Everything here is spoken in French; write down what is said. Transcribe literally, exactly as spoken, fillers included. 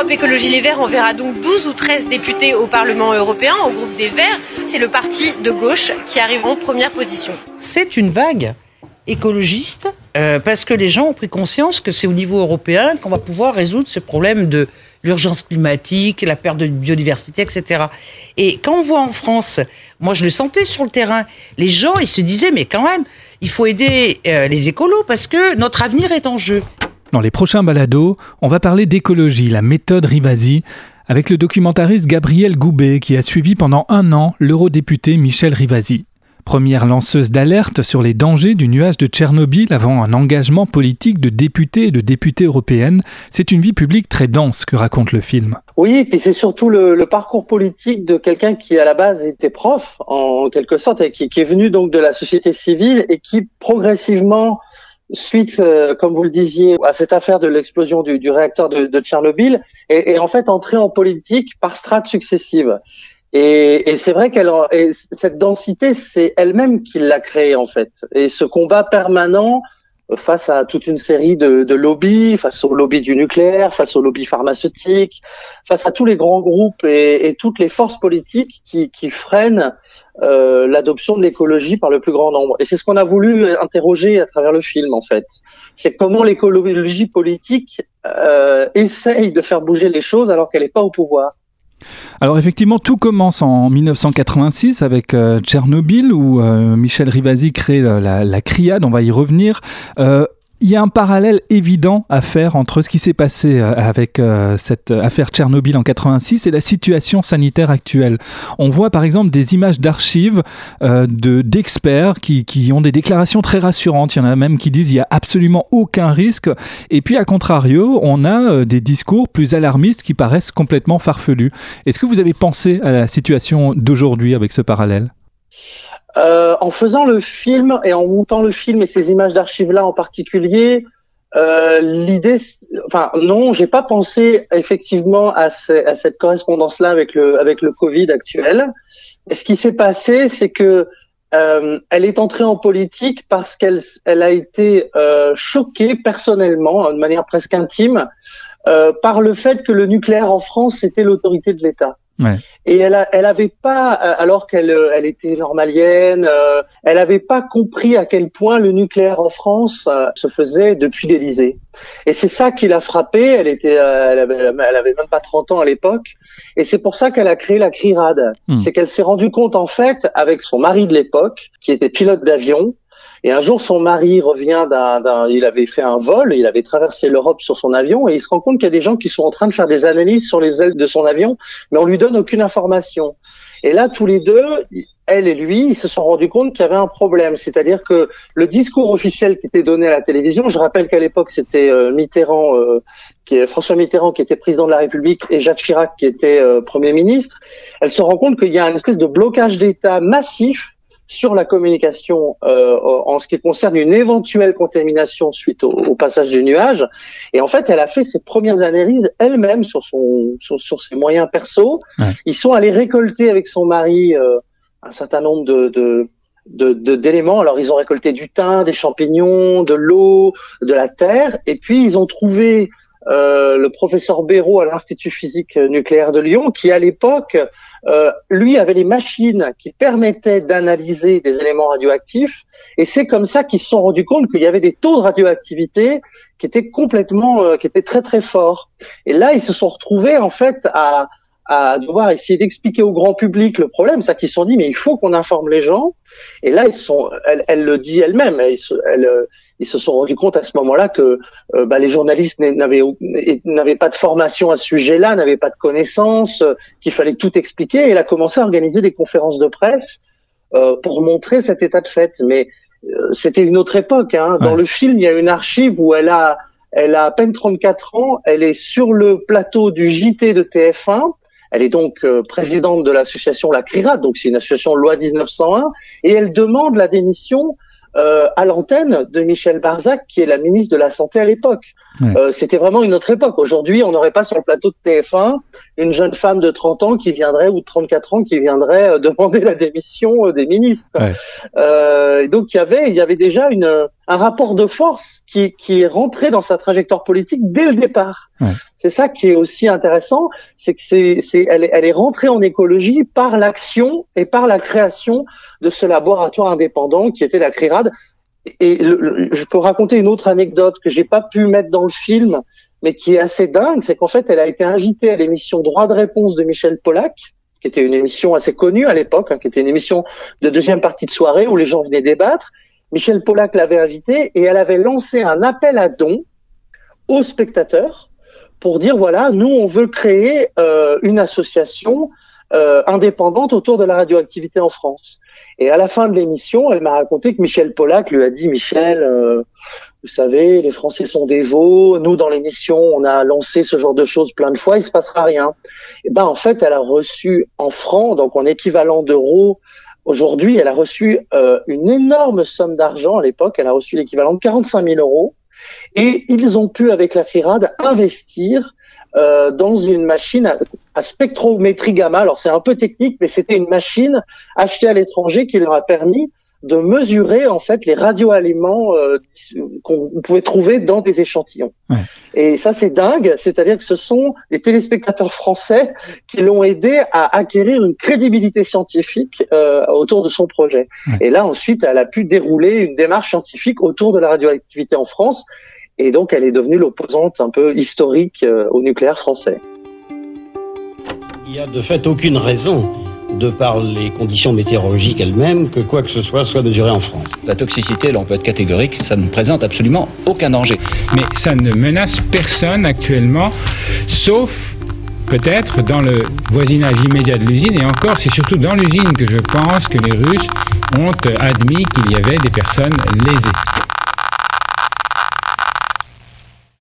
Europe Écologie Les Verts enverra donc douze ou treize députés au Parlement européen, au groupe des Verts. C'est le parti de gauche qui arrive en première position. C'est une vague écologiste euh, parce que les gens ont pris conscience que c'est au niveau européen qu'on va pouvoir résoudre ce problème de l'urgence climatique, la perte de biodiversité, et cetera. Et quand on voit en France, moi je le sentais sur le terrain, les gens ils se disaient mais quand même, il faut aider euh, les écolos parce que notre avenir est en jeu. Dans les prochains balados, on va parler d'écologie, la méthode Rivasi, avec le documentariste Gabriel Goubet qui a suivi pendant un an l'eurodéputé Michel Rivasi. Première lanceuse d'alerte sur les dangers du nuage de Tchernobyl avant un engagement politique de députée et de députée européenne, c'est une vie publique très dense que raconte le film. Oui, et puis c'est surtout le, le parcours politique de quelqu'un qui à la base était prof, en quelque sorte, et qui, qui est venu donc de la société civile et qui progressivement, suite, euh, comme vous le disiez, à cette affaire de l'explosion du, du réacteur de, de Tchernobyl, est, est en fait entré en politique par strates successives. Et, et c'est vrai qu'elle, et cette densité, c'est elle-même qui l'a créée en fait. Et ce combat permanent face à toute une série de, de lobbies, face au lobby du nucléaire, face au lobby pharmaceutique, face à tous les grands groupes et, et toutes les forces politiques qui, qui freinent euh, l'adoption de l'écologie par le plus grand nombre. Et c'est ce qu'on a voulu interroger à travers le film en fait. C'est comment l'écologie politique euh, essaye de faire bouger les choses alors qu'elle n'est pas au pouvoir. Alors effectivement, tout commence en dix-neuf cent quatre-vingt-six avec euh, Tchernobyl où euh, Michel Rivasi crée la, la, la CRIAD, on va y revenir. Euh, il y a un parallèle évident à faire entre ce qui s'est passé avec euh, cette affaire Tchernobyl en quatre-vingt-six et la situation sanitaire actuelle. On voit par exemple des images d'archives euh, de, d'experts qui, qui ont des déclarations très rassurantes. Il y en a même qui disent qu'il n'y a absolument aucun risque. Et puis à contrario, on a euh, des discours plus alarmistes qui paraissent complètement farfelus. Est-ce que vous avez pensé à la situation d'aujourd'hui avec ce parallèle ? Euh, en faisant le film et en montant le film et ces images d'archives-là en particulier, euh, l'idée, enfin non, j'ai pas pensé effectivement à, ce, à cette correspondance-là avec le avec le Covid actuel. Et ce qui s'est passé, c'est que euh, elle est entrée en politique parce qu'elle elle a été euh, choquée personnellement, de manière presque intime, euh, par le fait que le nucléaire en France c'était l'autorité de l'État. Ouais. Et elle a, elle avait pas, alors qu'elle, elle était normalienne, euh, elle avait pas compris à quel point le nucléaire en France euh, se faisait depuis l'Élysée. Et c'est ça qui l'a frappée. Elle était, euh, elle avait, elle avait même pas trente ans à l'époque. Et c'est pour ça qu'elle a créé la CRIRAD. Mmh. C'est qu'elle s'est rendue compte en fait, avec son mari de l'époque, qui était pilote d'avion. Et un jour, son mari revient d'un, d'un, il avait fait un vol, il avait traversé l'Europe sur son avion, et il se rend compte qu'il y a des gens qui sont en train de faire des analyses sur les ailes de son avion, mais on lui donne aucune information. Et là, tous les deux, elle et lui, ils se sont rendus compte qu'il y avait un problème. C'est-à-dire que le discours officiel qui était donné à la télévision, je rappelle qu'à l'époque, c'était euh, Mitterrand, euh, qui est, François Mitterrand qui était président de la République et Jacques Chirac qui était euh, Premier ministre. Elle se rend compte qu'il y a une espèce de blocage d'État massif sur la communication euh, en ce qui concerne une éventuelle contamination suite au, au passage du nuage. Et en fait, elle a fait ses premières analyses elle-même sur son sur, sur ses moyens perso. Ouais. Ils sont allés récolter avec son mari euh, un certain nombre de, de De, de, d'éléments. Alors, ils ont récolté du thym, des champignons, de l'eau, de la terre. Et puis, ils ont trouvé euh, le professeur Béraud à l'Institut physique nucléaire de Lyon, qui, à l'époque, euh, lui, avait les machines qui permettaient d'analyser des éléments radioactifs. Et c'est comme ça qu'ils se sont rendus compte qu'il y avait des taux de radioactivité qui étaient complètement, euh, qui étaient très, très forts. Et là, ils se sont retrouvés, en fait, à à devoir essayer d'expliquer au grand public le problème, c'est qu'ils se sont dit mais il faut qu'on informe les gens. Et là ils sont, elle, elle le dit elle-même, ils se, elle, ils se sont rendus compte à ce moment-là que euh, bah, les journalistes n'avaient n'avaient pas de formation à ce sujet-là, n'avaient pas de connaissances, euh, qu'il fallait tout expliquer. Et elle a commencé à organiser des conférences de presse euh, pour montrer cet état de fait. Mais euh, c'était une autre époque. Hein. Dans ouais. le film, il y a une archive où elle a, elle a à peine trente-quatre ans. Elle est sur le plateau du J T de T F un. Elle est donc euh, présidente de l'association La CRIRAD, donc c'est une association loi dix-neuf cent un, et elle demande la démission euh, à l'antenne de Michel Barzac, qui est la ministre de la Santé à l'époque. Ouais. Euh, c'était vraiment une autre époque. Aujourd'hui, on n'aurait pas sur le plateau de T F un une jeune femme de trente ans qui viendrait, ou de trente-quatre ans, qui viendrait euh, demander la démission euh, des ministres. Ouais. Euh, donc il y avait, il y avait déjà une, un rapport de force qui, qui est rentré dans sa trajectoire politique dès le départ. Ouais. C'est ça qui est aussi intéressant, c'est que c'est, c'est, elle, est, elle est rentrée en écologie par l'action et par la création de ce laboratoire indépendant qui était la CRIRAD. Et le, le, je peux raconter une autre anecdote que j'ai pas pu mettre dans le film, mais qui est assez dingue, c'est qu'en fait, elle a été invitée à l'émission Droit de réponse de Michel Polac, qui était une émission assez connue à l'époque, hein, qui était une émission de deuxième partie de soirée où les gens venaient débattre. Michel Polac l'avait invitée et elle avait lancé un appel à dons aux spectateurs pour dire, voilà, nous, on veut créer euh, une association euh, indépendante autour de la radioactivité en France. Et à la fin de l'émission, elle m'a raconté que Michel Polac lui a dit, Michel, euh, vous savez, les Français sont des veaux, nous, dans l'émission, on a lancé ce genre de choses plein de fois, il se passera rien. Et ben, en fait, elle a reçu en francs, donc en équivalent d'euros, aujourd'hui, elle a reçu euh, une énorme somme d'argent à l'époque, elle a reçu l'équivalent de quarante-cinq mille euros, et ils ont pu, avec la CRIRAD, investir euh, dans une machine à, à spectrométrie gamma. Alors c'est un peu technique, mais c'était une machine achetée à l'étranger qui leur a permis de mesurer en fait les radioéléments euh, qu'on pouvait trouver dans des échantillons. Ouais. Et ça c'est dingue, c'est-à-dire que ce sont les téléspectateurs français qui l'ont aidé à acquérir une crédibilité scientifique euh, autour de son projet. Ouais. Et là ensuite, elle a pu dérouler une démarche scientifique autour de la radioactivité en France. Et donc, elle est devenue l'opposante un peu historique euh, au nucléaire français. Il n'y a de fait aucune raison, de par les conditions météorologiques elles-mêmes, que quoi que ce soit soit mesuré en France. La toxicité, là on peut être catégorique, ça ne présente absolument aucun danger. Mais ça ne menace personne actuellement, sauf peut-être dans le voisinage immédiat de l'usine. Et encore, c'est surtout dans l'usine que je pense que les Russes ont admis qu'il y avait des personnes lésées.